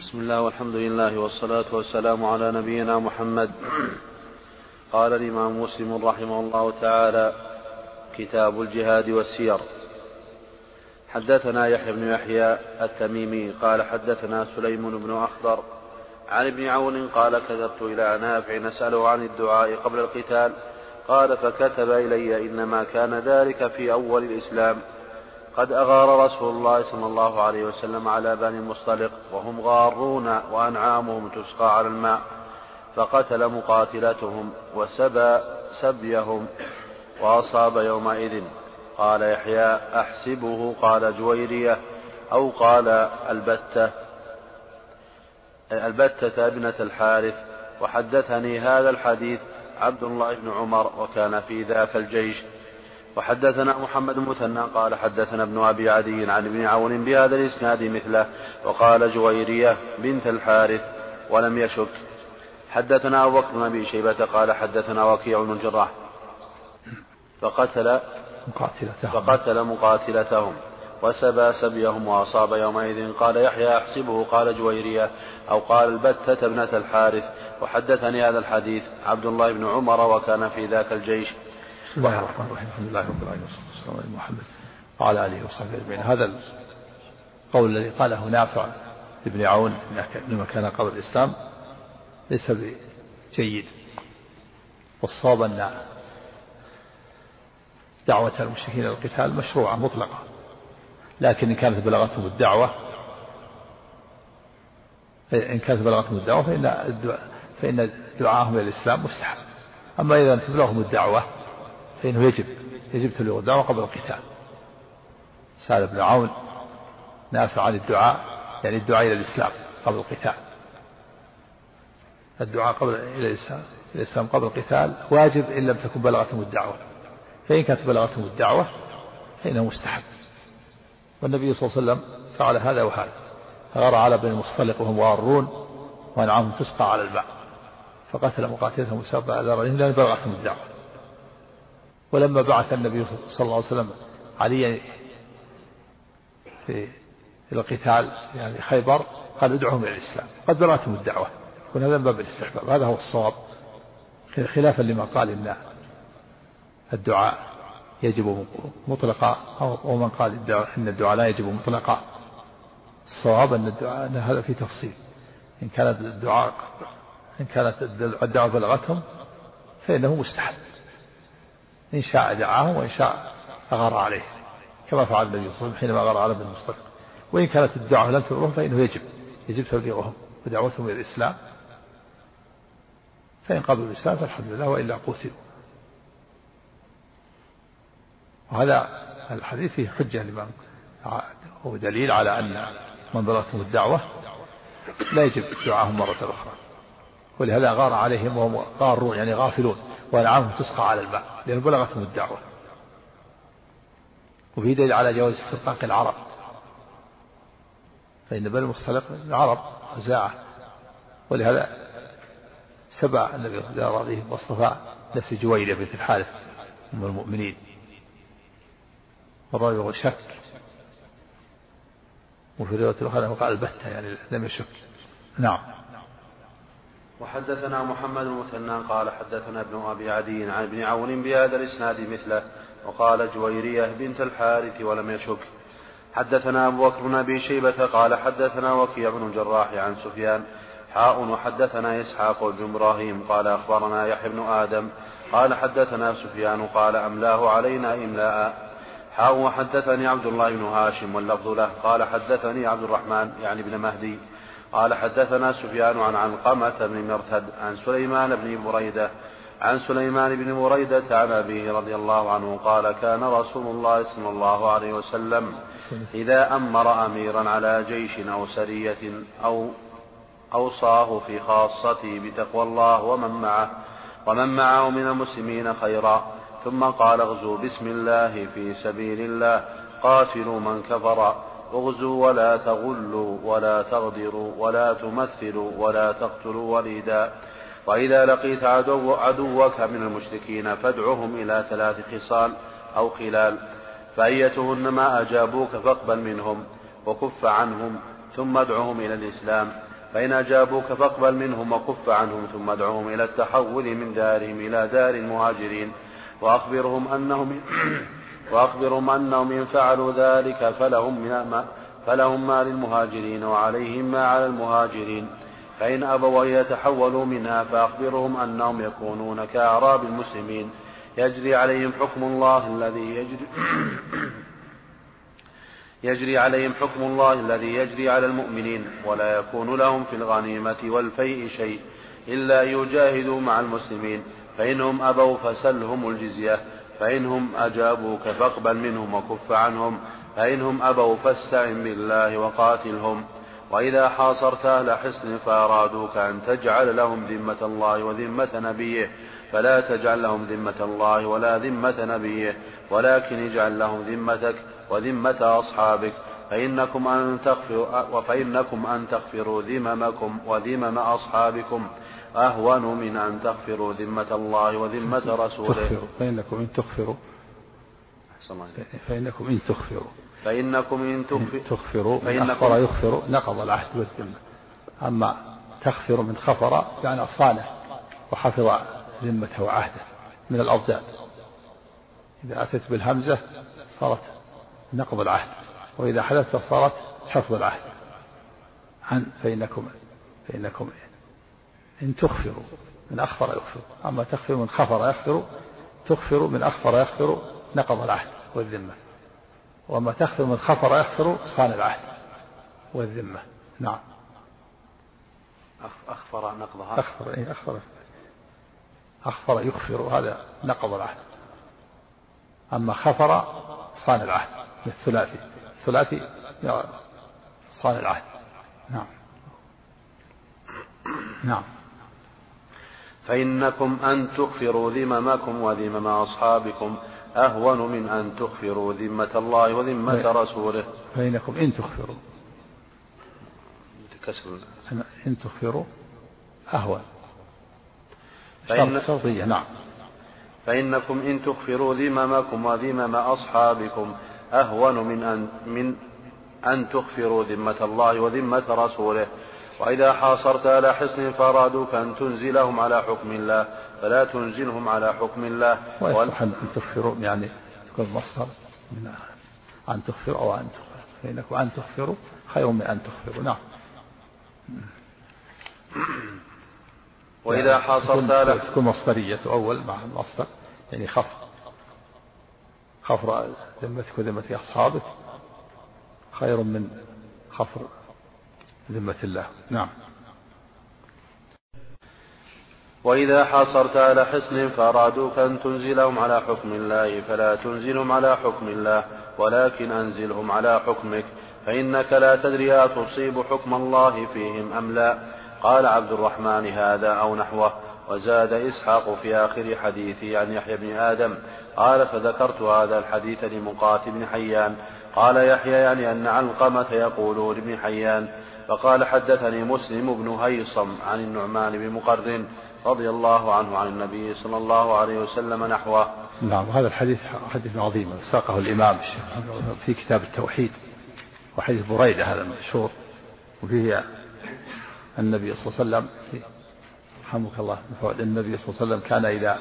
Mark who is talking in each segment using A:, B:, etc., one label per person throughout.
A: بسم الله والحمد لله والصلاة والسلام على نبينا محمد. قال الإمام مسلم رحمه الله تعالى: كتاب الجهاد والسير. حدثنا يحيى بن يحيى التميمي قال حدثنا سليم بن أخضر عن ابن عون قال: كتبت إلى نافع نسأله عن الدعاء قبل القتال، قال: فكتب إلي: إنما كان ذلك في أول الإسلام، قد أغار رسول الله صلى الله عليه وسلم على بني المصطلق وهم غارون وأنعامهم تسقى على الماء، فقتل مقاتلتهم وسبى سبيهم وأصاب يومئذ. قال يحيى: أحسبه قال جويرية أو قال البتة ابنة الحارث. وحدثني هذا الحديث عبد الله بن عمر وكان في ذاك الجيش. وحدثنا محمد المثنى قال حدثنا ابن أبي عدي عن ابن عون بهذا الإسناد مثله، وقال جويرية بنت الحارث ولم يشك. حدثنا أبو بكر بن أبي شيبة قال حدثنا وكيع بن الجراح فقتل مقاتلتهم وسبى سبيهم وأصاب يومئذ. قال يحيى: أحسبه قال جويرية أو قال البتة ابنة الحارث. وحدثني هذا الحديث عبد الله بن عمر وكان في ذاك الجيش.
B: بسم الله الرحمن الرحيم. الحمد لله رب العالمين والصلاة والسلام على محمد وعلى آله وصحبه أجمعين. هذا القول الذي قاله نافع ابن عون لما كان قبل الإسلام ليس بجيد، والصواب أن دعوة المشركين إلى القتال مشروعة مطلقة، لكن إن كانت بلغتهم الدعوة فإن دعاهم إلى الإسلام مستحب. أما إذا تبلغهم الدعوة فإنه يجب تبليغ الدعوة قبل القتال. سأل ابن عون نافع عن الدعاء، يعني الدعاء إلى الإسلام قبل القتال. الدعاء إلى الإسلام قبل القتال واجب إن لم تكن بلغتهم الدعوة، فإن كانت بلغتهم الدعوة فإنه مستحب. والنبي صلى الله عليه وسلم فعل هذا وهذا، غار على بني المصطلق وهم غارون وأنعامهم تسقى على الماء، فقتل مقاتلتهم وسبى أذرهم لأن بلغتهم الدعوة. ولما بعث النبي صلى الله عليه وسلم عليا إلى القتال يعني خيبر قال: ادعوهم إلى الإسلام، قد بلغتهم الدعوة، وهذا من باب الاستحباب. هذا هو الصواب، خلافا لما قال إن الدعاء يجب مطلقا، أو من قال إن الدعاء لا يجب مطلقا. الصواب أن الدعاء أن هذا في تفصيل. إن كانت الدعوة بلغتهم فإنه مستحب، إن شاء دعاهم وإن شاء أغار عليه، كما فعل النبي صلى الله عليه وسلم حينما أغار على بني المصطلق. وإن كانت الدعوة لم تبلغهم فإنه يجب تبليغهم ودعوتهم إلى الإسلام، فإن قبلوا الإسلام فالحمد لله، وإلا قتلوا. وهذا الحديث فيه حجة لمن هو دليل على أن من بلغتهم الدعوة لا يجب دعاهم مرة أخرى. ولهذا غار عليهم وهم غارون يعني غافلون وأنعامهم تسقى على الماء لأن بلغتهم الدعوة. وفيه دليل على جواز استرقاق العرب، فإن بني المصطلق العرب خزاعة، ولهذا سبع النبي صلى الله عليه وسلم واصطفى نفس جويرية بنت الحارث أم المؤمنين. والرجل شك، وفي رواية الأخرى قال البتة يعني لم يشك. نعم.
A: وحدثنا محمد المثنى قال حدثنا ابن أبي عدي عن ابن عون بهذا الإسناد مثله، وقال جويرية بنت الحارث ولم يشك. حدثنا أبو بكر بن أبي شيبة قال حدثنا وكيع بن الجراح عن سفيان وحدثنا إسحاق بن إبراهيم قال أخبرنا يحيى بن آدم قال حدثنا سفيان قال أملاه علينا إملاء. وحدثني عبد الله بن هاشم واللفظ له قال حدثني عبد الرحمن يعني بن مهدي قال حدثنا سفيان عن علقمة بن مرثد عن سليمان بن بريدة عن أبيه رضي الله عنه قال: كان رسول الله صلى الله عليه وسلم إذا أمر أميرا على جيش أو سرية أو أوصاه في خاصته بتقوى الله ومن معه من المسلمين خيرا، ثم قال: اغزوا بسم الله في سبيل الله، قاتلوا من كفر، اغزوا ولا تغلوا ولا تغدروا ولا تمثلوا ولا تقتلوا وليدا، وإذا لقيت عدوك من المشركين فادعهم إلى 3 خصال أو خلال، فأيتهن ما أجابوك فاقبل منهم وكف عنهم، ثم ادعهم إلى الإسلام، فإن أجابوك فاقبل منهم وكف عنهم ثم ادعوهم إلى التحول من دارهم إلى دار المهاجرين وأخبرهم أنهم إن فعلوا ذلك فلهم ما للمهاجرين وعليهم ما على المهاجرين. فإن أبوا أن يتحولوا منها فأخبرهم أنهم يكونون كأعراب المسلمين يجري عليهم حكم الله الذي يجري على المؤمنين، ولا يكون لهم في الغنيمة والفيء شيء إلا أن يجاهدوا مع المسلمين. فإنهم أبوا فسلهم الجزية، فإنهم أجابوك فاقبل منهم وكف عنهم، فإنهم أبوا فاستعن بالله وقاتلهم. وإذا حاصرت أهل حصن فأرادوك أن تجعل لهم ذمة الله وذمة نبيه فلا تجعل لهم ذمة الله ولا ذمة نبيه، ولكن اجعل لهم ذمتك وذمة أصحابك، فإنكم أن تغفروا ذممكم وذمم أصحابكم أهون من أن تغفروا ذمة الله وذمة رسوله.
B: فإنكم إن تغفروا من أخفر يغفر نقض العهد والذمة. أما تغفر من خفر يعني صانع وحفظ ذمته وعهده من الأضداد. إذا أتت بالهمزة صارت نقض العهد، وإذا حدثت صارت حفظ العهد. فإنكم إن تغفروا من أخفر يغفر. أما تغفر من خفر يغفر، تغفر من أخفر يغفر نقض العهد والذمة. وما تغفر من خفر يغفر صان العهد والذمة. نعم.
A: أخفر نقضها.
B: أخفر يغفر هذا نقض العهد. أما خفر صان العهد الثلاثي صان العهد. نعم.
A: فإنكم أن تغفروا ذممكم وذمم أصحابكم أهون من أن تغفروا ذمة الله وذمة رسوله.
B: فإنكم إن تغفروا إن تغفروا أهون شرطية. نعم.
A: فإنكم إن تغفروا ذممكم وذمم أصحابكم أهون من أن تغفروا ذمة الله وذمة رسوله. وإذا حاصرت على حصن فأرادوك أن تنزلهم على حكم الله فلا تنزلهم على حكم الله.
B: ويصح أن تغفروا يعني تكون مصدر من أن تغفروا أو أن تغفروا، فإنكم أن تغفروا خير من أن تغفروا. نعم.
A: وإذا حاصرت على
B: تكون مصدرية أول مع المصدر يعني خفر ذمتك وذمة أصحابك خير من خفر ذمة الله. نعم.
A: وإذا حاصرت على حصن فأرادوك أن تنزلهم على حكم الله فلا تنزلهم على حكم الله ولكن أنزلهم على حكمك، فإنك لا تدري أتصيب حكم الله فيهم أم لا. قال عبد الرحمن هذا أو نحوه. وزاد إسحاق في آخر حديثي عن يحيى بن آدم قال فذكرت هذا الحديث لمقاتل بن حيان. قال يحيى يعني أن علقمة يقول لابن حيان. فقال حدثني مسلم بن هيصم عن النعمان بن مقرن رضي الله عنه عن النبي صلى الله عليه وسلم نحوه.
B: نعم. هذا الحديث حديث عظيم ساقه الإمام في كتاب التوحيد، وحديث بريدة هذا المشهور، وفيه النبي صلى الله عليه وسلم رحمك الله النبي صلى الله عليه وسلم كان إذا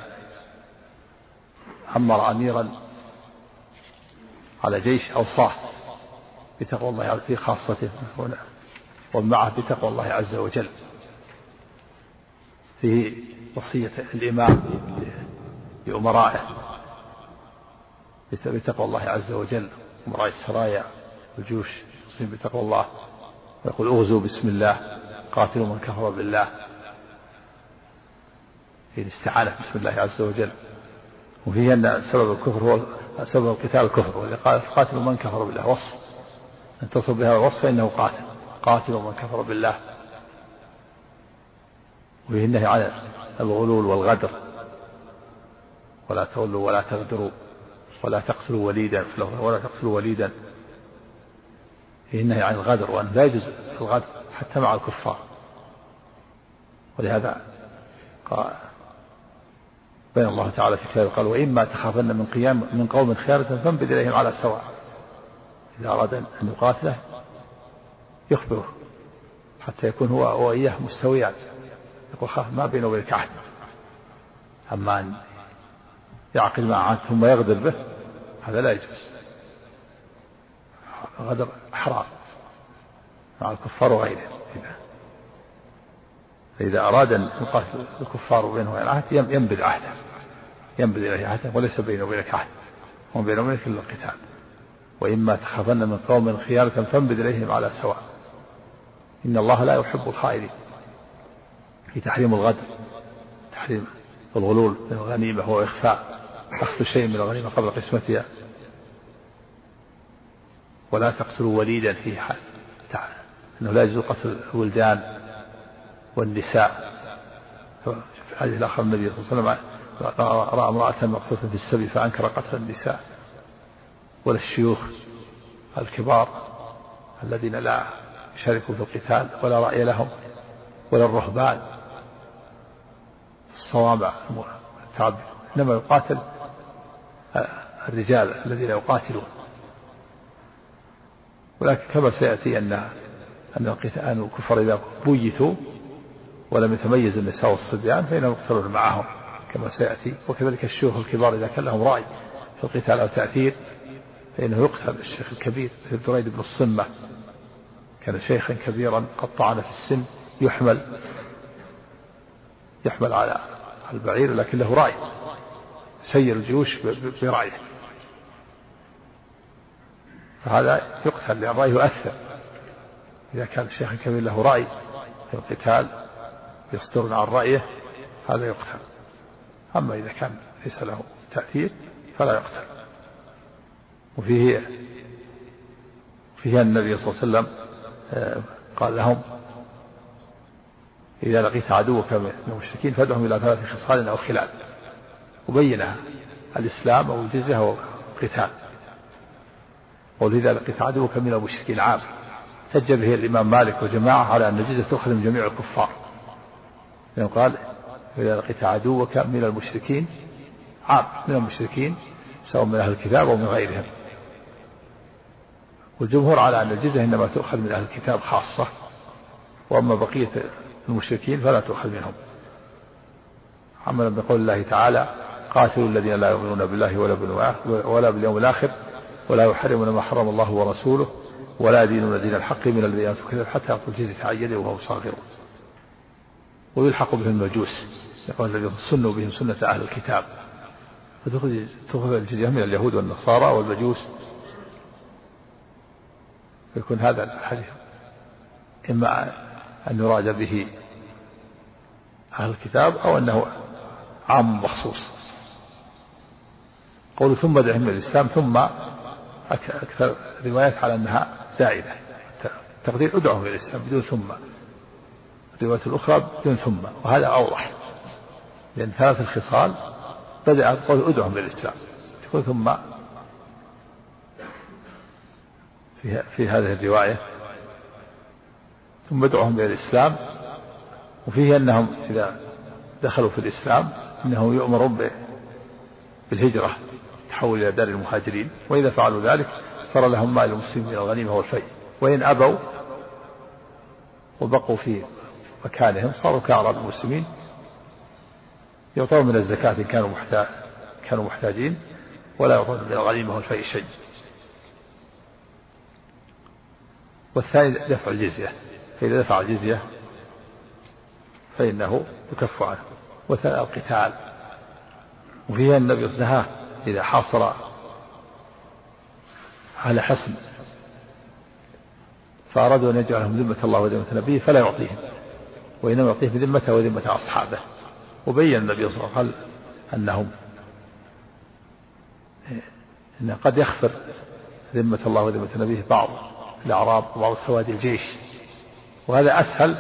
B: أمر أميرا على جيش أوصاه بتقوى الله في خاصته ومعه بتقوى الله عز وجل. فيه وصية الإمام لأمرائه بتقوى الله عز وجل، أمراء السرايا والجيوش يوصيهم بتقوى الله، ويقول اغزوا بسم الله قاتلوا من كفر بالله، هي الاستعانة بسم الله عز وجل. وفيه أن سبب الكفر هو سبب القتال الكفر، واللي قال قاتلوا من كفر بالله وصف أن تصل بها الوصف فإنه قاتلوا من كفر بالله. وفيه النهي عن الغلول والغدر، ولا تغلوا ولا تغدروا ولا تقتلوا وليدا فيه النهي عن الغدر، وأن لا يجوز الغدر حتى مع الكفار. ولهذا بين الله تعالى في كتابه قال وإما تخافن من قوم خيانة فانبذ إليهم على سواء. إذا أراد أن يقاتله يخبره حتى يكون هو وإياه مستويان، يقول خاف ما بينه وبينك عهد. أما أن يعقد مع عهد ثم يغدر به هذا لا يجوز، غدر حرام مع الكفار وغيرهم. فإذا أراد أن يقاتل الكفار بينه وبين عهد ينبذ عهده، ينبذ إليه عهده، وليس بينه وبينك عهد، وما بينه وبينك إلا القتال. وإما تخافن من قوم خيانة فانبذ إليهم على سواء، إن الله لا يحب الخائنين. في تحريم الغدر، تحريم الغلول من الغنيمة وإخفاء أخذ شيء من الغنيمة قبل قسمتها. ولا تقتلوا وليدا في حال أنه لا يجوز قتل الولدان والنساء. في الحديث الآخر النبي صلى الله عليه وسلم رأى امرأة مقتولة في السبي فأنكر قتل النساء. ولا الشيوخ الكبار الذين لا يشاركوا في القتال ولا رأي لهم، ولا الرهبان الصوامع التعب، إنما يقاتل الرجال الذين يقاتلون. ولكن كما سيأتي أن الكفار إذا بيتوا ولم يتميز النساء والصبيان فإنهم يقتلون معهم كما سيأتي. وكذلك الشيوخ الكبار إذا كان لهم رأي في القتال أو تأثير فإنه يقتل. الشيخ الكبير مثل دريد بن الصمة كان شيخا كبيرا قد طعن في السن، يحمل على البعير لكن له رأي، سير الجيوش برأيه، فهذا يقتل لأن رأيه يؤثر. إذا كان الشيخ الكبير له رأي في القتال يصدر عن رأيه هذا يقتل. أما إذا كان ليس له تأثير فلا يقتل. وفيه النبي صلى الله عليه وسلم قال لهم إذا لقيت عدوك من المشركين فادعهم إلى 3 خصال أو خلال، وبينها الإسلام أو الجزية أو القتال. ولذا لقيت عدوك من المشركين عام، احتج به الإمام مالك وجماعة على أن الجزية تؤخذ من جميع الكفار، لأنه قال إذا لقيت عدوك من المشركين عام، من المشركين سواء من أهل الكتاب أو من غيرهم. والجمهور على أن الجزية إنما تؤخذ من أهل الكتاب خاصة، وأما بقية المشركين فلا تؤخذ منهم، عملا بقول الله تعالى قاتلوا الذين لا يؤمنون بالله ولا باليوم الآخر ولا يحرمون ما حرم الله ورسوله ولا يدينون دين الحق من الذين أوتوا الكتاب حتى يعطوا الجزية عن يد وهم صاغرون. ويلحق بهم المجوس، يقول الذين سنوا بهم سنة أهل الكتاب، فتأخذ الجزية من اليهود والنصارى والمجوس. يكون هذا الحديث إما أن يراد به أهل الكتاب أو أنه عام مخصوص. قول ثم دعهم من الإسلام، ثم أكثر روايات على أنها زائدة، تقدير ادعهم إلى الإسلام بدون ثم، الرواية الأخرى بدون ثم، وهذا أوضح لأن 3 الخصال بدأ قول ادعهم إلى الإسلام، تقول ثم في هذه الرواية ثم ادعهم إلى الإسلام. وفيه أنهم إذا دخلوا في الإسلام أنهم يؤمرون بالهجرة تحول إلى دار المهاجرين، وإذا فعلوا ذلك صار لهم مال المسلمين من الغنيمة والفيء، وإن أبوا وبقوا في مكانهم صاروا كأعراب المسلمين يعطون من الزكاة إن كانوا محتاجين، ولا يعطون من الغنيمة والفيء شيء. والثاني دفع الجزية، فإذا دفع الجزية فإنه يكف عنه. وثاني القتال، وفيها النبي نهاه إذا حاصر على حصن فأرادوا أن يجعلهم ذمة الله وذمة نبيه فلا يعطيهم، وإنما يعطيهم ذمته وذمة أصحابه. وبين النبي صلى الله عليه وسلم أنه قد يخفر ذمة الله وذمة نبيه بعض الأعراب وبعض سواد الجيش، وهذا أسهل،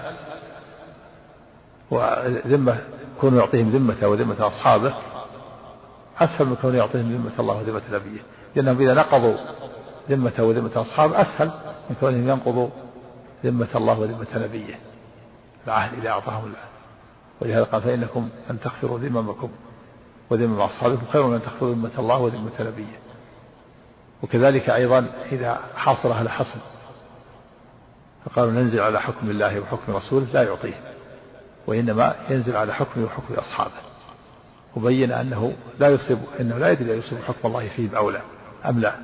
B: وذمة كون يعطيهم ذمته وذمة أصحابه أسهل من كون يعطيهم ذمة الله وذمة نبيه، لأنهم إذا نقضوا ذمته وذمة أصحابه أسهل من كونهم ينقضوا ذمة الله وذمة نبيه العهد إذا أعطاهم الله. ولهذا قال فإنكم أن تغفروا ذممكم وذمم أصحابكم خير من أن تغفروا ذمة الله وذمة نبيه. وكذلك أيضا إذا حاصر أهل حصن فقالوا ننزل على حكم الله وحكم رسوله لا يعطيه، وإنما ينزل على حكمه وحكم أصحابه. وبين أنه لا يدري يصيب حكم الله فيه بأولى أم لا.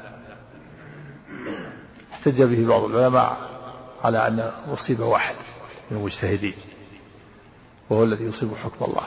B: احتج به بعض العلماء على أن مصيبة واحد من المجتهدين، وهو الذي يصيب حكم الله،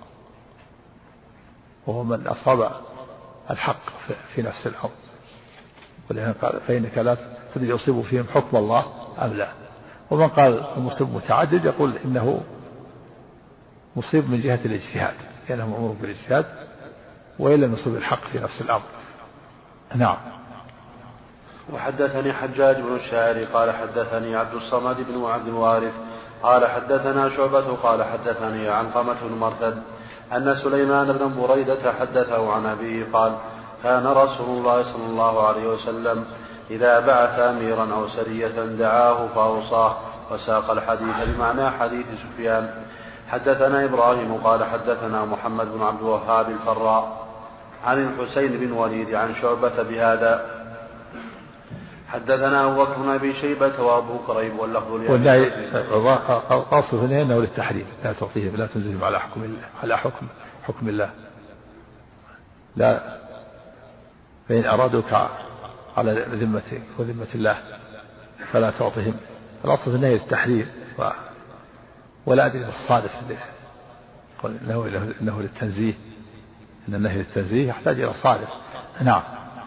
B: وهو من أصاب الحق في نفس الأمر. ولهذا قال فإنك لا تدري يصيب فيهم حكم الله أم لا. ومن قال المصيب متعدد يقول إنه مصيب من جهة الاجتهاد، لأنه مأمور بالاجتهاد وإن لم يصيب الحق في نفس الأمر. نعم.
A: وحدثني حجاج بن الشاعر قال حدثني عبد الصمد بن عبد الوارث قال حدثنا شعبة قال حدثني علقمة بن مرثد أن سليمان بن بريدة حدثه عن أبيه قال كان رسول الله صلى الله عليه وسلم إذا بعث أميرا أو سرية دعاه فأوصاه، وساق الحديث بمعنى حديث سفيان. حدثنا إبراهيم قال حدثنا محمد بن عبد الوهاب الفراء عن الحسين بن وليد عن شعبة بهذا. حدثنا أبو بكر بن أبي شيبة وأبو كريب واللفظ
B: الأصل هنا أنه للتحريم، لا تعطيهم لا تنزلهم على حكم الله، لا، فإن أرادوك على ذمتك وذمة الله فلا تعطيهم. الأصل هنا للتحريم، ولا أدري الصادف إنه للتنزيه، إن النهي للتنزيه يحتاج إلى صادف. نعم.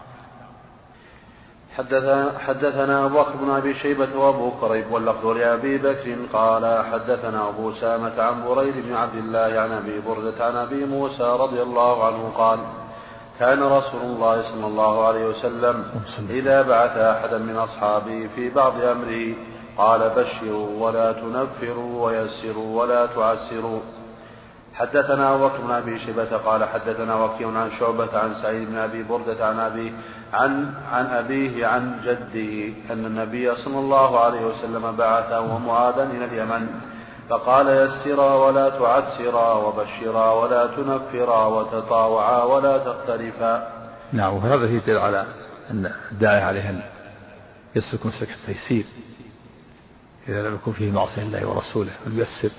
A: حدثنا أبو بكر بن أبي شيبة وأبو كريب واللفظ لأبي بكر قال حدثنا أبو سامة عن بريد بن عبد الله عن أبي بردة عن أبي موسى رضي الله عنه قال كان رسول الله صلى الله عليه وسلم إذا بعث أحدا من أصحابه في بعض أمره قال بشروا ولا تنفروا ويسروا ولا تعسروا. حدثنا أبو بكر بن أبي شيبة قال حدثنا وكيع عن شعبة عن سعيد بن أبي بردة عن أبيه عن جده أن النبي صلى الله عليه وسلم بعثه ومعاذا إلى اليمن فقال يسرا ولا تعسرا وبشرا ولا تنفرا وتطاوعا ولا تختلفا.
B: نعم. وهذا يدل على أن الداعي عليه أن يسلك مسلك التيسير إذا لم يكن فيه معصية الله ورسوله، فليسر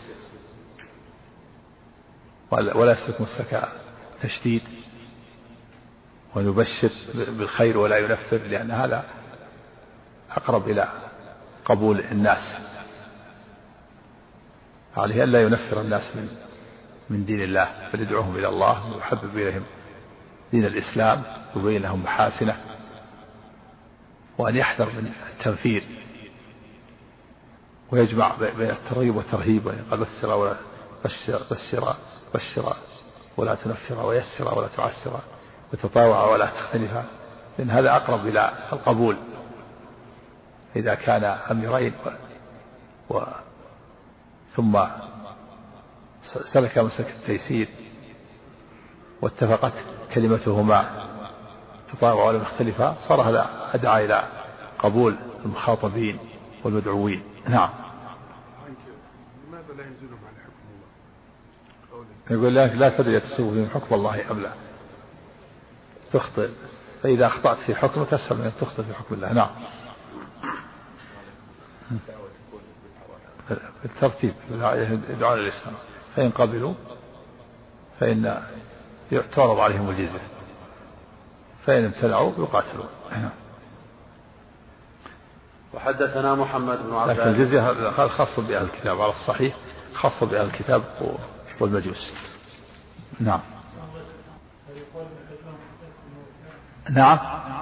B: ولا يسلك مسلك تشديد، ويبشر بالخير ولا ينفر، لأن هذا أقرب إلى قبول الناس. عليه أن لا ينفر الناس من دين الله، بل يدعوهم إلى الله ويحبب إليهم دين الإسلام ويبين لهم محاسنه، وأن يحذر من التنفير ويجمع بين الترغيب والترهيب، وقال بشر ولا تنفر ويسر ولا تعسر وتطاوع ولا تختلفا، لأن هذا أقرب إلى القبول. إذا كان أميرين ثم سلك مسلك التيسير واتفقت كلمتهما تطاوع ولا مختلفة، صار هذا أدعى إلى قبول المخاطبين والمدعوين. نعم.
C: لماذا لا ينزلهم على حكم الله؟
B: يقول لك لا تدري تصيب فيهم حكم الله أم لا، تخطئ، فإذا أخطأت في حكمك أسهل من أن تخطئ في حكم الله. نعم. بالترتيب يدعون الإسلام، فإن قبلوا فإن تعرض عليهم الجزية، فإن امتنعوا يقاتلون.
A: وحدثنا محمد بن عبد
B: لكن الجزية خاصة بأهل الكتاب، على الصحيح خاصة بأهل الكتاب والمجوس. نعم. نعم.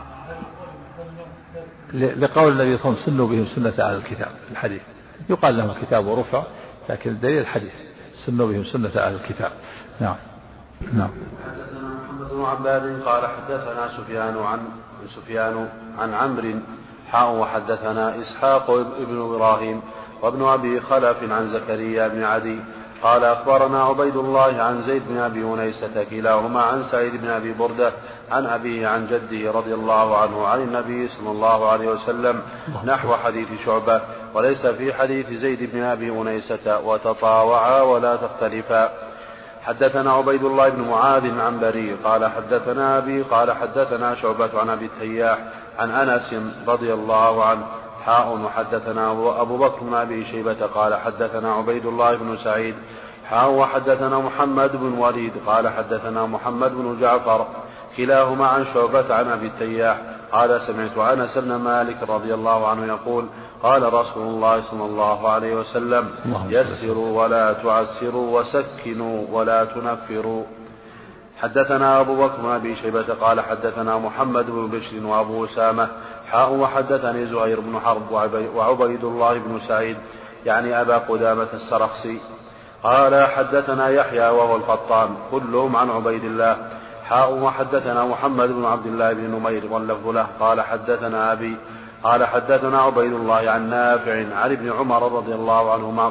B: لقول النبي صلى الله عليه وسلم سنوا بهم سنة أهل الكتاب، الحديث يقال لهم كتاب ورفع، لكن الدليل الحديث سنوا بهم سنة أهل الكتاب. نعم. نعم.
A: حدثنا محمد بن عباد قال حدثنا سفيان عن عمرو وحدثنا إسحاق ابن إبراهيم وابن أبي خلف عن زكريا بن عدي قال أخبرنا عبيد الله عن زيد بن أبي أنيسة كلاهما عن سعيد بن أبي بردة عن أبيه عن جده رضي الله عنه عن النبي صلى الله عليه وسلم نحو حديث شعبة، وليس في حديث زيد بن أبي أنيسة وتطاوعا ولا تختلفا. حدثنا عبيد الله بن معاذ العنبري قال حدثنا أبي قال حدثنا شعبة عن أبي التياح عن أنس رضي الله عنه وحدثنا أبو بكر بن أبي شيبة قال حدثنا عبيد الله بن سعيد وحدثنا محمد بن وليد قال حدثنا محمد بن جعفر كلاهما عن شعبة عن أبي التياح قال سمعت أنس بن مالك رضي الله عنه يقول قال رسول الله صلى الله عليه وسلم يسروا ولا تعسروا وسكنوا ولا تنفروا. حدثنا أبو بكر بن أبي شيبة قال حدثنا محمد بن بشر وأبو أسامة وحدثني زهير بن حرب وعبيد الله بن سعيد يعني أبا قدامة السرخسي قال حدثنا يحيى وهو القطان كلهم عن عبيد الله وحدثنا محمد بن عبد الله بن نمير واللفظ له قال حدثنا أبي قال حدثنا عبيد الله عن نافع عن ابن عمر رضي الله عنهما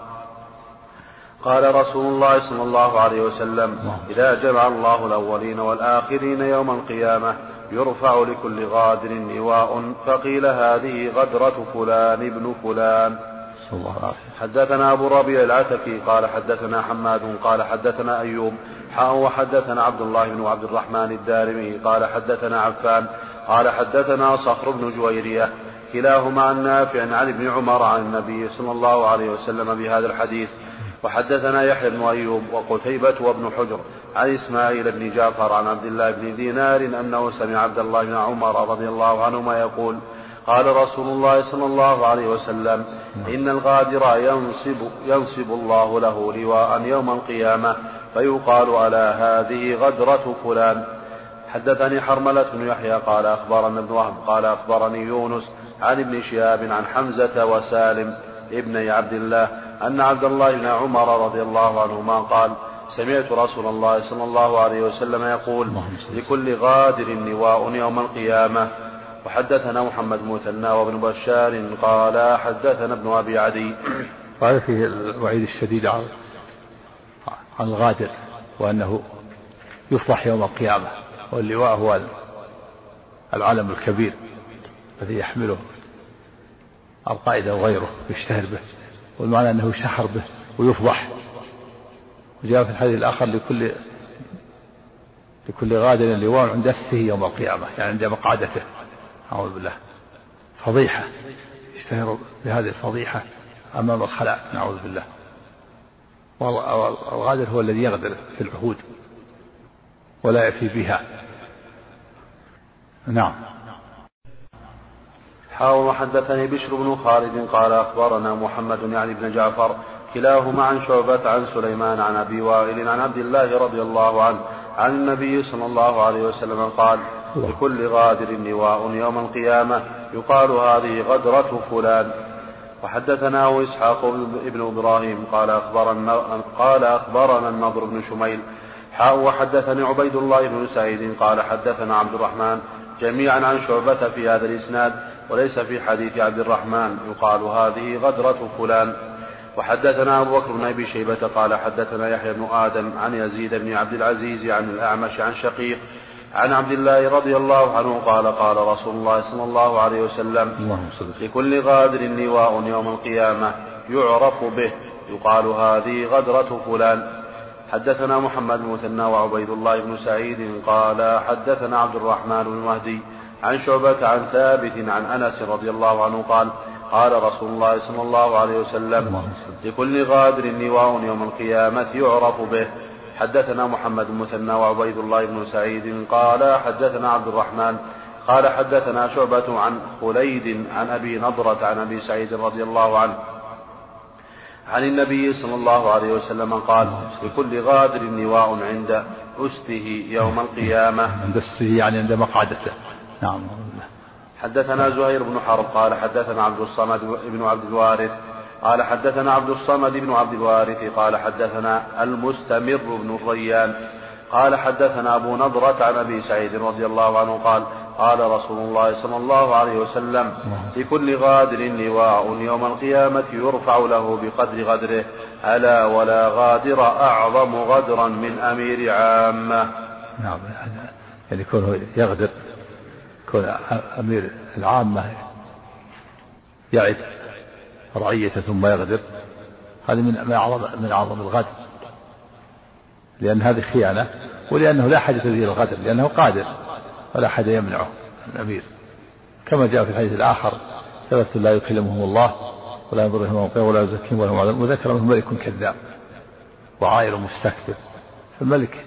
A: قال رسول الله صلى الله عليه وسلم إذا جمع الله الأولين والآخرين يوم القيامة يرفع لكل غادر نواء فقيل هذه غدرة فلان ابن فلان. حدثنا أبو ربيع العتكي قال حدثنا حماد قال حدثنا أيوب وحدثنا عبد الله بن عبد الرحمن الدارمي قال حدثنا عفان قال حدثنا صخر بن جويرية كلاهما عن نافع عن ابن عمر عن النبي صلى الله عليه وسلم بهذا الحديث. وحدثنا يحيى بن أيوب وقتيبة وابن حجر عن إسماعيل بن جعفر عن عبد الله بن دينار أنه سمع عبد الله بن عمر رضي الله عنهما يقول قال رسول الله صلى الله عليه وسلم إن الغادر ينصب الله له لواء يوم القيامة فيقال ألا هذه غدرة فلان. حدثني حرملة بن يحيى قال أخبرنا ابن وهب قال أخبرني يونس عن ابن شهاب عن حمزة وسالم ابن عبد الله أن عبد الله بن عمر رضي الله عنهما قال سمعت رسول الله صلى الله عليه وسلم يقول لكل غادر نواء يوم القيامة. وحدثنا محمد مثنى وابن بشار قال حدثنا ابن أبي عدي.
B: قال فيه الوعيد الشديد عن الغادر وأنه يفضح يوم القيامة واللواء هو العلم الكبير الذي يحمله القائد أو غيره يشتهر به والمعنى أنه يشهر به ويفضح. وجاء في الحديث الآخر لكل غادر لواء عند أسته يوم القيامة يعني عند مقعدته أعوذ بالله فضيحة يشتهر بهذه الفضيحة أمام الخلائق نعوذ بالله. والغادر هو الذي يغدر في العهود ولا يفي بها. نعم.
A: وحدثني بشر بن خالد قال أخبرنا محمد يعني بن جعفر كلاهما عن شعبة عن سليمان عن أبي وائل عن عبد الله رضي الله عنه عن النبي صلى الله عليه وسلم قال لكل غادر نواء يوم القيامة يقال هذه غدرة فلان. وحدثناه إسحاق بن إبراهيم قال أخبرنا النضر بن شميل وحدثني عبيد الله بن سعيد قال حدثنا عبد الرحمن جميعا عن شعبة في هذا الإسناد وليس في حديث عبد الرحمن يقال هذه غدرة فلان. وحدثنا أبو بكر بن أبي شيبة قال حدثنا يحيى بن آدم عن يزيد بن عبد العزيز عن الأعمش عن شقيق عن عبد الله رضي الله عنه قال قال رسول الله صلى الله عليه وسلم لكل غادر نواء يوم القيامة يعرف به يقال هذه غدرة فلان. حدثنا محمد بن مثنى وعبيد الله بن سعيد قال حدثنا عبد الرحمن بن مهدي عن شعبة عن ثابت عن أنس رضي الله عنه قال قال رسول الله صلى الله عليه وسلم لكل غادر نواء يوم القيامة يعرف به. حدثنا محمد بن مثنى وعبيد الله بن سعيد قال حدثنا عبد الرحمن قال حدثنا شعبة عن خليد عن أبي نضرة عن أبي سعيد رضي الله عنه عن النبي صلى الله عليه وسلم قال لكل غادر نواء عند أسته يوم القيامة.
B: عند أسته يعني عند مقعدته. نعم.
A: حدثنا زهير بن حرب قال حدثنا عبد الصمد بن عبد الوارث قال حدثنا عبد الصمد بن عبد الوارث قال حدثنا المستمر بن الريان قال حدثنا أبو نضرة عن أبي سعيد رضي الله عنه قال قال رسول الله صلى الله عليه وسلم لكل غادر نواء يوم القيامة يرفع له بقدر غدره ألا ولا غادر أعظم غدرا من أمير عامة.
B: نعم يعني يكون يغدر يكون أمير العامة يعد رعيته ثم يغدر هذا من أعظم الغدر لأن هذه خيانة ولأنه لا حاجة به الغدر لأنه قادر ولا أحد يمنعه الأمير كما جاء في الحديث الآخر ثلاثة لا يكلمهم الله ولا ينظرهم يوم القيامة ولا يزكيهم ولا هم عذاب وذكر منهم ملك كذاب وعائل مستكبر. فالملك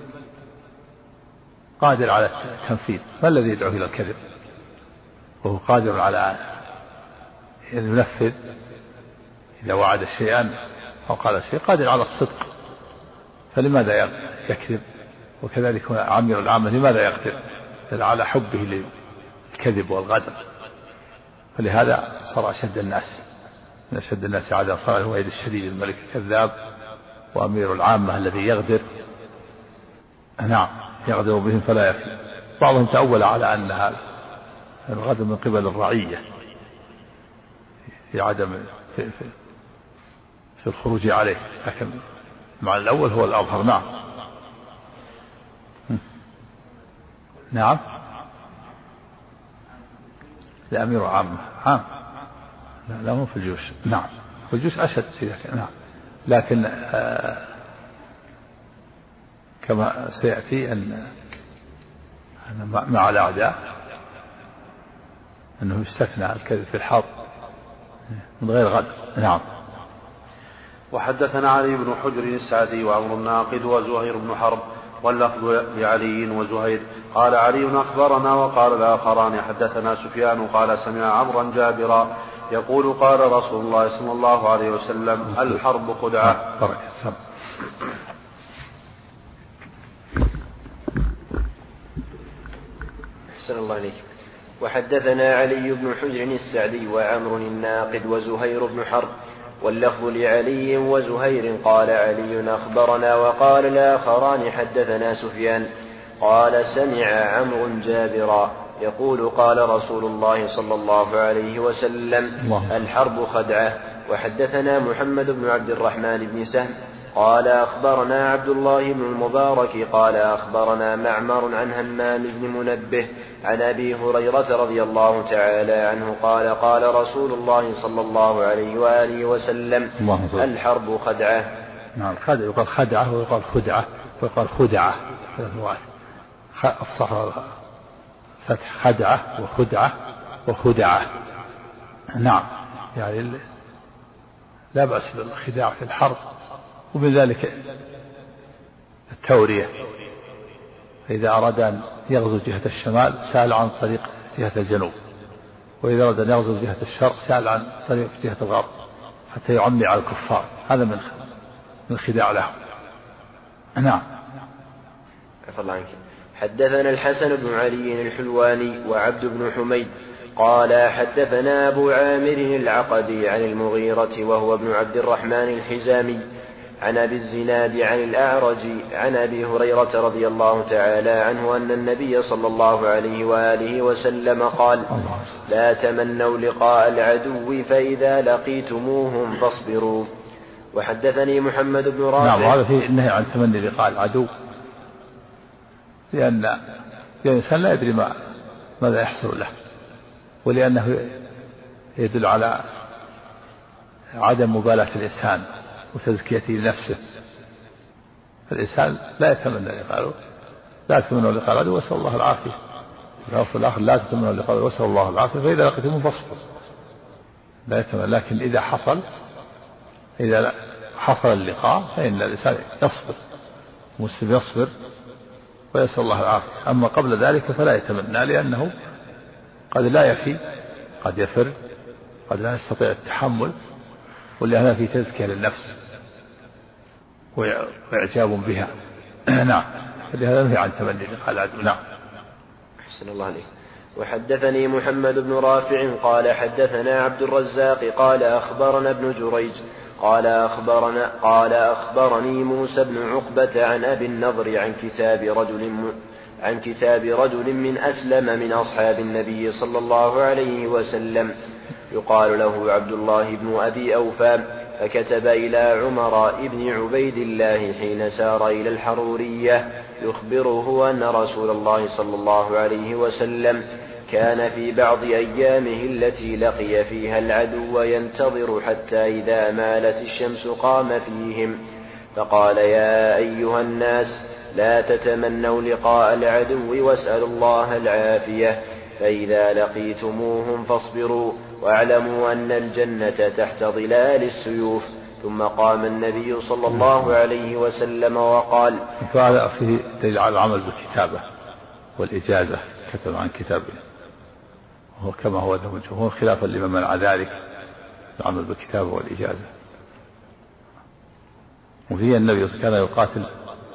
B: قادر على التنفيذ، ما الذي يدعو إلى الكذب وهو قادر على أن ينفذ إذا وعد شيئا أو قال شيء، قادر على الصدق، فلماذا يكذب؟ وكذلك عمير العامة لماذا يقدر على حبه للكذب والغدر؟ فلهذا صار أشد الناس من أشد الناس عادة صار الوعيد الشديد الملك الكذاب وأمير العامة الذي يغدر. نعم يغدر بهم فلا يفي. بعضهم تأول على أن هذا الغدر من قبل الرعية في عدم في الخروج عليه، لكن مع الأول هو الأظهر. نعم نعم لأمير عامة عام لا مو في الجيوش. نعم في الجيوش أشد في ذلك. نعم لكن كما سيأتي أن مع الأعداء أنه يستثنى الكذب في الحرب من غير غدر. نعم.
A: وحدثنا علي بن حجر السعدي وعمر الناقد وزهير بن حرب واللفظ لعلي وزهير. قال علي أخبرنا وقال الآخران حدثنا سفيان قال سمع عمرا جابرا يقول قال رسول الله صلى الله عليه وسلم الحرب خدعة.
D: أحسن الله عليك. وحدثنا علي بن حجر السعدي وعمر الناقد وزهير بن حرب واللفظ لعلي وزهير. قال علي أخبرنا وقال الآخران حدثنا سفيان قال سمع عمرو جابرا يقول قال رسول الله صلى الله عليه وسلم الحرب خدعة. وحدثنا محمد بن عبد الرحمن بن سهم قال أخبرنا عبد الله بن المبارك قال أخبرنا معمر عن همام بن منبه عن أبي هريرة رضي الله تعالى عنه قال قال رسول الله صلى الله عليه وآله وسلم الحرب خدعة.
B: نعم خدعة يقال خدعة ويقال خدعة ويقال خدعة أفصح فتح خدعة وخدعة وخدعة. نعم يعني لا بأس بالخداع في الحرب، ومن ذلك التورية، فإذا أراد أن يغزو جهة الشمال سأل عن طريق جهة الجنوب، وإذا أراد أن يغزو جهة الشرق سأل عن طريق جهة الغرب حتى يعمي على الكفار. هذا من الخداع لهم. نعم.
D: عفى الله عنك. حدثنا الحسن بن علي الحلواني وعبد بن حميد قال حدثنا أبو عامر العقدي عن المغيرة وهو ابن عبد الرحمن الحزامي عن أبي الزناد عن الأعرج عن أبي هريرة رضي الله تعالى عنه أن النبي صلى الله عليه وآله وسلم قال لا تمنوا لقاء العدو فإذا لقيتموهم فاصبروا. وحدثني محمد بن رافع.
B: نعم هذا فيه النهي عن تمني لقاء العدو، لأن الإنسان لا يدري ماذا يحصل له، ولأنه يدل على عدم مبالاة الإنسان وتزكيته لنفسه. الإنسان لا يتمنى لقاءه، لا تتمنوا لقاء العدو واسأل الله العافية. الأصل الآخر لا تتمنوا لقاء واسأل الله العافية فإذا لقيتموه فاصبروا. لا يتمنى، لكن إذا حصل اللقاء فإن الإنسان يصبر، المسلم يصبر ويسأل الله العافية. أما قبل ذلك فلا يتمنى، لأنه قد لا يفي، قد يفر، قد لا يستطيع التحمل، ولهذا في تزكية للنفس وإعجاب بها. نعم لهذا نهي عن تمني لقاء العدو. نعم.
D: أحسن الله عليك. وحدثني محمد بن رافع قال حدثنا عبد الرزاق قال أخبرنا ابن جريج قال أخبرني موسى بن عقبة عن أبي النضر عن كتاب رجل من أسلم من أصحاب النبي صلى الله عليه وسلم يقال له عبد الله بن أبي أوفى، فكتب إلى عمر بن عبيد الله حين سار إلى الحرورية يخبره أن رسول الله صلى الله عليه وسلم كان في بعض أيامه التي لقي فيها العدو ينتظر حتى إذا مالت الشمس قام فيهم، فقال يا أيها الناس لا تتمنوا لقاء العدو واسألوا الله العافية، فإذا لقيتموهم فاصبروا واعلموا أن الجنة تحت ظلال السيوف. ثم قام النبي صلى الله عليه وسلم وقال.
B: فهذا فيه دليل على العمل بالكتابة والإجازة، كتب عن كتابه وهو كما هو ذو الجمهور، خلافا لمن منع ذلك، العمل بالكتابة والإجازة. وفيه النبي كان يقاتل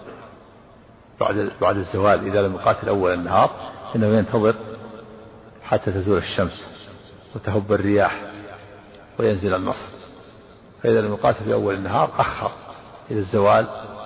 B: بعد الزوال، إذا لم يقاتل أول النهار إنه ينتظر حتى تزول الشمس وتهب الرياح وينزل النصر، فإذا لم يقاتل في أول النهار أخر إلى الزوال،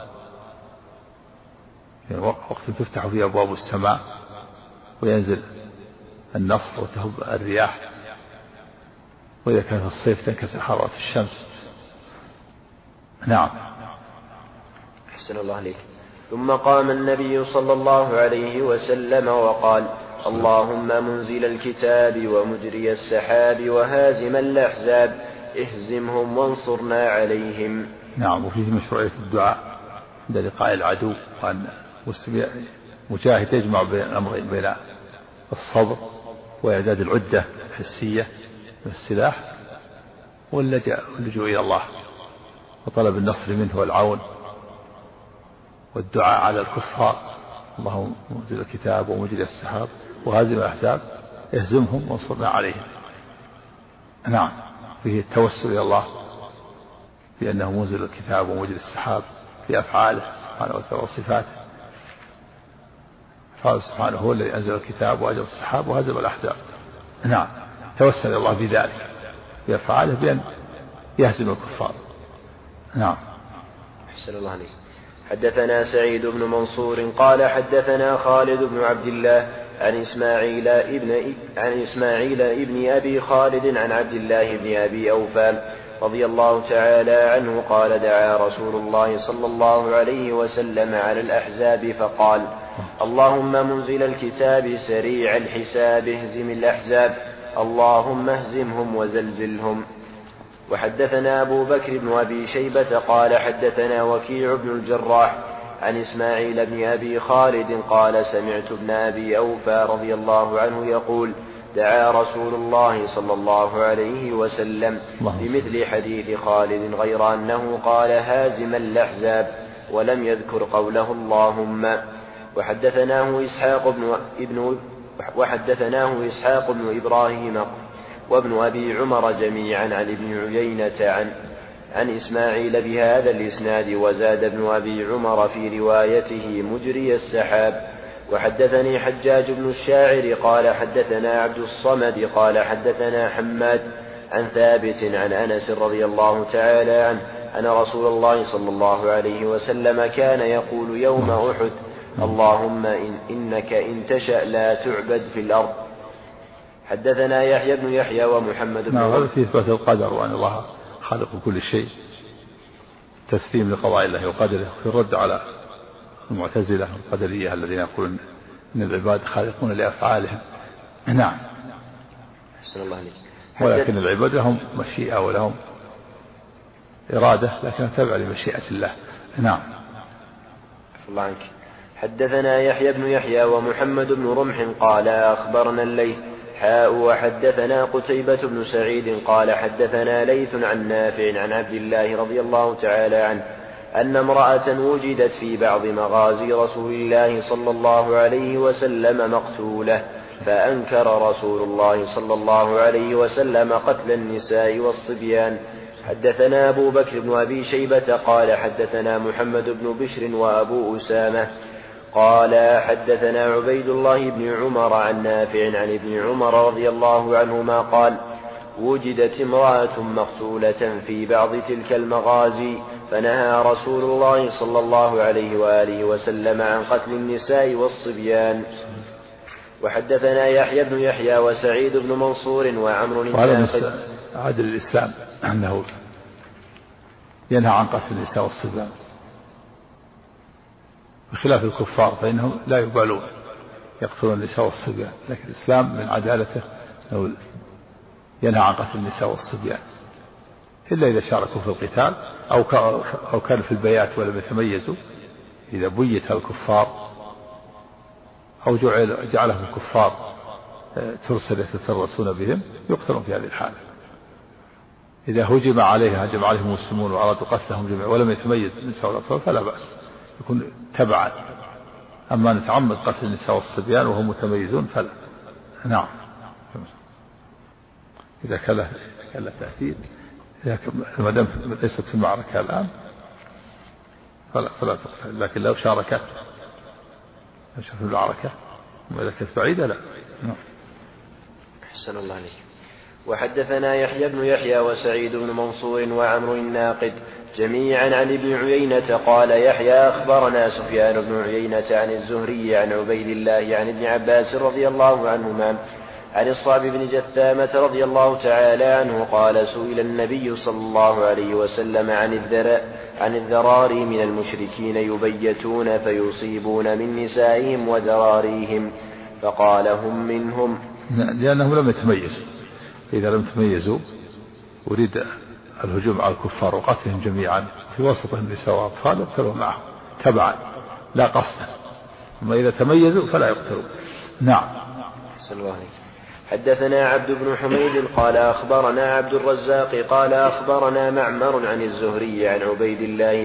B: يعني وقت تفتح فيه أبواب السماء وينزل النصر وتهب الرياح، وإذا كان في الصيف تنكسر حرارة الشمس. نعم.
D: أحسن الله عليك. ثم قام النبي صلى الله عليه وسلم وقال: اللهم منزل الكتاب ومجري السحاب وهازم الأحزاب اهزمهم وانصرنا عليهم.
B: نعم. وفيه مشروعية الدعاء عند لقاء العدو، وأن مجاهد يجمع بين الأمرين، بين الصبر وإعداد العدة الحسية من السلاح واللجوء إلى الله وطلب النصر منه والعون والدعاء على الكفار. اللهم منزل الكتاب ومجري السحاب وهازم الأحزاب اهزمهم وانصرنا عليهم. نعم. فيه التوسل إلى الله بأنه منزل الكتاب ومجري السحاب في أفعاله سبحانه وتعالى وصفاته. قال سبحانه: هو الذي أنزل الكتاب وأجرى السحاب وهزم الأحزاب. نعم. توسل إلى الله بذلك بأفعاله بأن يهزم الكفار. نعم.
D: أحسن الله عليك. حدثنا سعيد بن منصور قال حدثنا خالد بن عبد الله عن إسماعيل ابن أبي خالد عن عبد الله بن أبي أوفى رضي الله تعالى عنه قال: دعا رسول الله صلى الله عليه وسلم على الأحزاب فقال: اللهم منزل الكتاب سريع الحساب اهزم الأحزاب اللهم اهزمهم وزلزلهم. وحدثنا أبو بكر بن أبي شيبة قال حدثنا وكيع بن الجراح عن إسماعيل بن أبي خالد قال: سمعت ابن أبي أوفى رضي الله عنه يقول: دعا رسول الله صلى الله عليه وسلم بمثل حديث خالد غير أنه قال: هازم الأحزاب، ولم يذكر قوله اللهم. وحدثناه إسحاق بن إبراهيم وابن أبي عمر جميعا عن ابن عيينة عن إسماعيل بهذا الإسناد، وزاد ابن أبي عمر في روايته مجري السحاب. وحدثني حجاج بن الشاعر قال حدثنا عبد الصمد قال حدثنا حماد عن ثابت عن أنس رضي الله تعالى عنه أن رسول الله صلى الله عليه وسلم كان يقول يوم أحد: اللهم إنك إن تشأ لا تعبد في الأرض. حدثنا يحيى بن يحيى ومحمد بن
B: هذا في إثبات القدر وأن الله خالق كل شيء، تسليم لقضاء الله وقدره، في الرد على المعتزلة القدرية الذين يقولون إن العباد خالقون لأفعالهم. نعم.
D: أحسن الله عليك.
B: ولكن العباد لهم مشيئة ولهم إرادة، لكن تبع لمشيئة الله. نعم.
D: الله عنك. حدثنا يحيى بن يحيى ومحمد بن رمح قال أخبرنا الليث وحدثنا قتيبة بن سعيد قال حدثنا ليث عن نافع عن عبد الله رضي الله تعالى عنه أن امرأة وجدت في بعض مغازي رسول الله صلى الله عليه وسلم مقتولة، فأنكر رسول الله صلى الله عليه وسلم قتل النساء والصبيان. حدثنا أبو بكر بن أبي شيبة قال حدثنا محمد بن بشر وأبو أسامة قال حدثنا عبيد الله بن عمر عن نافع عن ابن عمر رضي الله عنهما قال: وجدت امرأة مقتولة في بعض تلك المغازي، فنهى رسول الله صلى الله عليه وآله وسلم عن قتل النساء والصبيان. وحدثنا يحيى بن يحيى وسعيد بن منصور وعمر الناقد.
B: عدل الإسلام أنه ينهى عن قتل النساء والصبيان بخلاف الكفار، فإنهم لا يبالون يقتلون النساء والصبيان، لكن الإسلام من عدالته أنه ينهى عن قتل النساء والصبيان إلا إذا شاركوا في القتال أو كانوا في البيات ولم يتميزوا، إذا بيت الكفار أو جعلهم الكفار ترسل يتترسون بهم يقتلون في هذه الحالة. إذا هجم عليهم المسلمون وأرادوا قتلهم جميعا ولم يتميز النساء والأطفال فلا بأس، يكون تبعا. أما نتعمد قتل النساء والصبيان وهم متميزون فلا. نعم. إذا كان له تأثير، ما دام ليست في المعركة الآن فلا تقتل، لكن لو شاركت في المعركة وإذا كانت بعيدة لا. نعم.
D: أحسن الله عليك. وحدثنا يحيى بن يحيى وسعيد بن منصور وعمرو الناقد جميعا عن ابن عيينة قال يحيى أخبرنا سفيان بن عيينة عن الزهري عن عبيد الله عن ابن عباس رضي الله عنهما عن الصعب بن جثامة رضي الله تعالى عنه قال سئل النبي صلى الله عليه وسلم عن الذراري من المشركين يبيتون فيصيبون من نسائهم وذراريهم فقال هم منهم،
B: لأنهم لم يتميزوا. إذا لم يتميزوا أريد الهجوم على الكفار وقتلهم جميعا في وسطهم النساء والأطفال يقتلون معهم تبعا لا قصدا، أما إذا تميزوا فلا يقتلون. نعم.
D: حدثنا عبد بن حميد قال أخبرنا عبد الرزاق قال أخبرنا معمر عن الزهري عن عبيد الله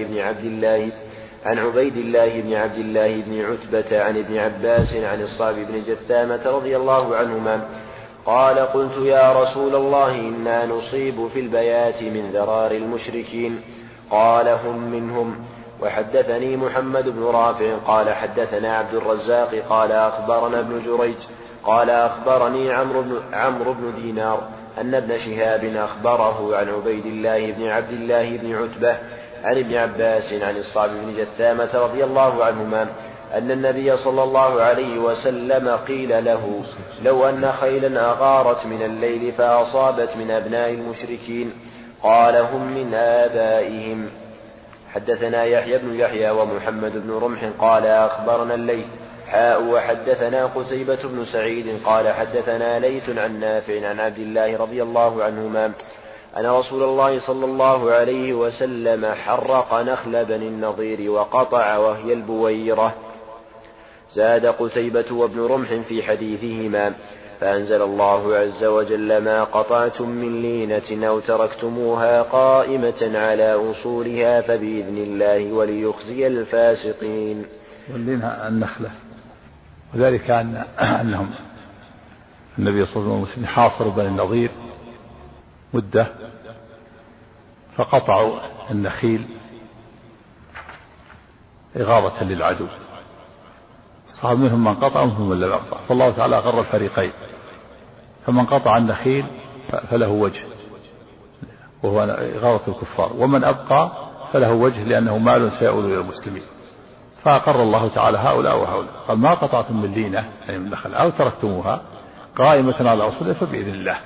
D: بن عبد الله بن عتبة عن ابن عباس عن الصعب بن جثامة رضي الله عنهما قال قلت يا رسول الله إنا نصيب في البيات من ذرار المشركين قال هم منهم. وحدثني محمد بن رافع قال حدثنا عبد الرزاق قال أخبرنا ابن جريج قال أخبرني عمرو بن دينار أن ابن شهاب أخبره عن عبيد الله بن عبد الله بن عتبة عن ابن عباس عن الصعب بن جثامة رضي الله عنهما أن النبي صلى الله عليه وسلم قيل له لو أن خيلا أغارت من الليل فأصابت من أبناء المشركين قال هم من آبائهم. حدثنا يحيى بن يحيى ومحمد بن رمح قال أخبرنا الليث وحدثنا قتيبة بن سعيد قال حدثنا ليث عن نافع عن عبد الله رضي الله عنهما أن رسول الله صلى الله عليه وسلم حرق نخل بني النضير وقطع وهي البويرة. زاد قتيبة وابن رمح في حديثهما فأنزل الله عز وجل ما قطعتم من لينة أو تركتموها قائمة على أصولها فبإذن الله وليخزي الفاسقين.
B: واللينة النخلة، وذلك أنهم النبي صلى الله عليه وسلم حاصروا بني النضير مدة فقطعوا النخيل إغاظة للعدو، صار منهم من قطع ومنهم من لم يقطع، فالله تعالى أغر الفريقين، فمن قطع النخيل فله وجه وهو إغاظة الكفار، ومن أبقى فله وجه لأنه مال سيؤول إلى المسلمين، فأقر الله تعالى هؤلاء وهؤلاء. قال ما قطعتم من لينة يعني من نخل أو تركتموها قائمة على أصولها فبإذن الله،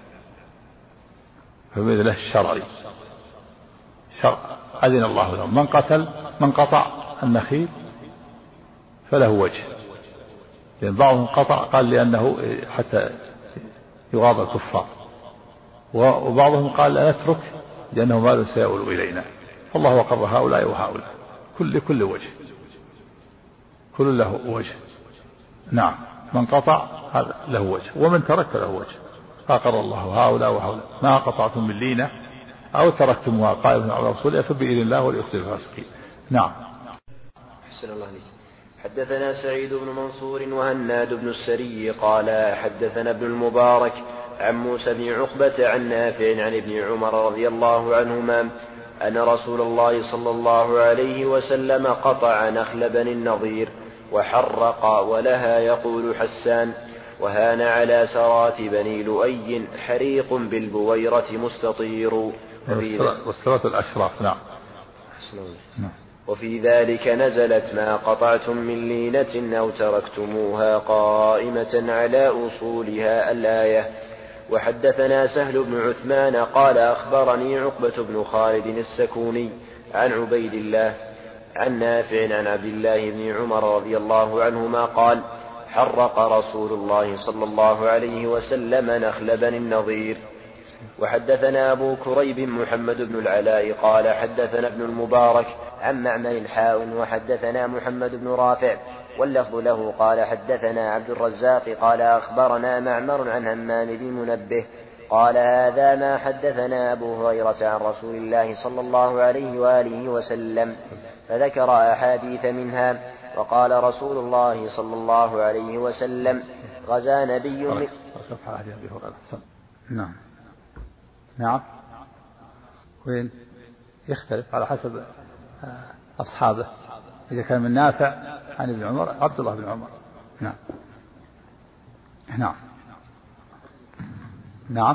B: فبإذن الله الشرعي أذن الله لهم. من قطع النخيل فله وجه، لأن بعضهم قطع قال لأنه حتى يغاض الكفار، وبعضهم قال لا نترك لأنه مال سيؤول إلينا، فالله أقر هؤلاء وهؤلاء كل وجه، كل له وجه. نعم. من قطع هذا له وجه ومن ترك له وجه، فأقر الله هؤلاء وهؤلاء. ما قطعتم من لينة أو تركتموها قائمة على رسولها فبإذن الله وليخزي الفاسقين. نعم.
D: أحسن الله عليك. حدثنا سعيد بن منصور وهناد بن السري قال حدثنا ابن المبارك عن موسى بن عقبة عن نافع عن ابن عمر رضي الله عنهما أن رسول الله صلى الله عليه وسلم قطع نخل بني النضير وحرق ولها يقول حسان وهان على سرات بني لؤي حريق بالبويرة مستطير.
B: والسرات الأشراف. نعم.
D: وفي ذلك نزلت ما قطعتم من لينة أو تركتموها قائمة على أصولها الآية. وحدثنا سهل بن عثمان قال أخبرني عقبة بن خالد السكوني عن عبيد الله عن نافع عن عبد الله بن عمر رضي الله عنهما قال حرق رسول الله صلى الله عليه وسلم نخل بني النضير. وحدثنا أبو كريب محمد بن العلاء قال حدثنا ابن المبارك عن معمر الحاء وحدثنا محمد بن رافع واللفظ له قال حدثنا عبد الرزاق قال أخبرنا معمر عن همام بن منبه قال هذا ما حدثنا أبو هريرة عن رسول الله صلى الله عليه وآله وسلم فذكر أحاديث منها وقال رسول الله صلى الله عليه وسلم غزا نبي من
B: نعم نعم وين يختلف على حسب أصحابه إذا كان من نافع عن ابن عمر عبد الله بن عمر نعم نعم نعم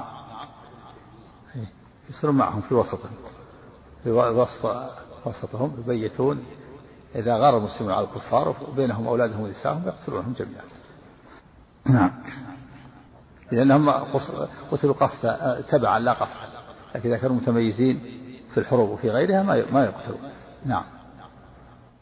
B: يصيرون معهم في وسطهم في وسطهم يبيتون إذا غار المسلمون على الكفار وبينهم أولادهم ونساءهم يقتلونهم جميعا نعم لأنهم قتلوا قصدا تبعا لا قصدا لكن إذا كانوا متميزين في الحروب وفي غيرها ما يقتلون نعم